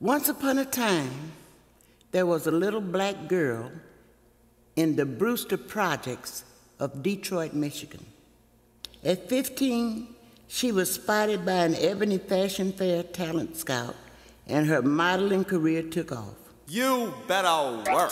Once upon a time, there was a little black girl in the Brewster Projects of Detroit, Michigan. At 15, she was spotted by an Ebony Fashion Fair talent scout, and her modeling career took off. You better work.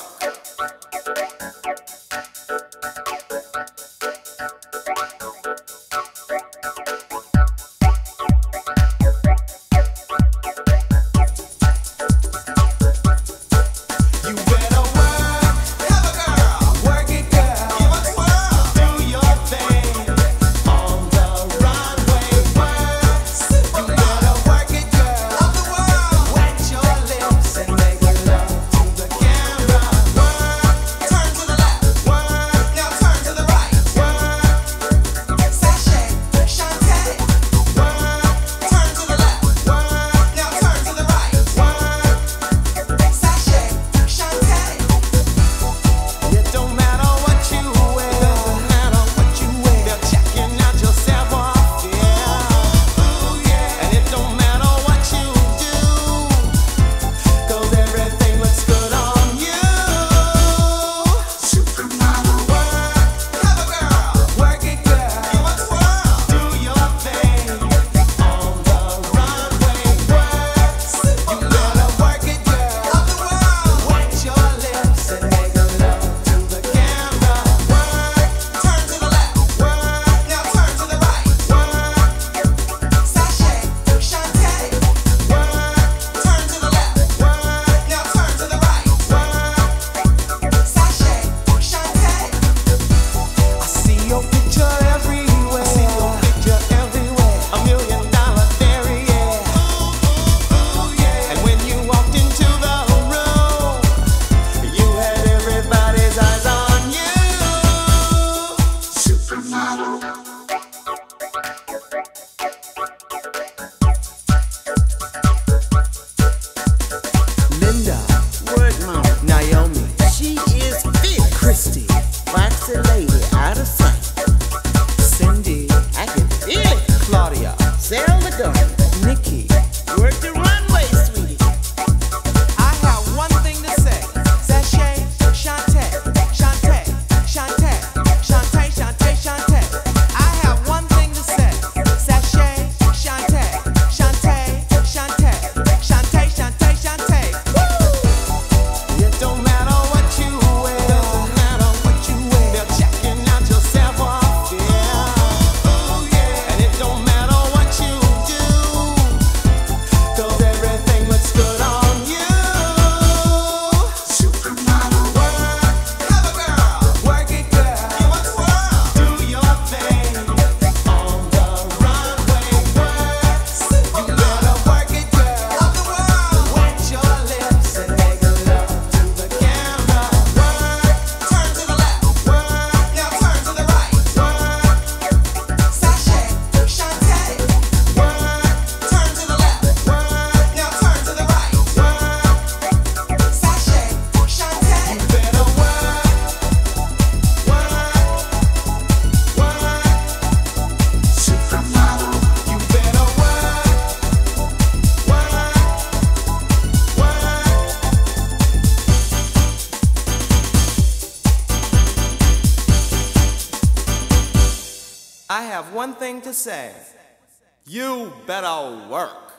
I have one thing to say. You better work.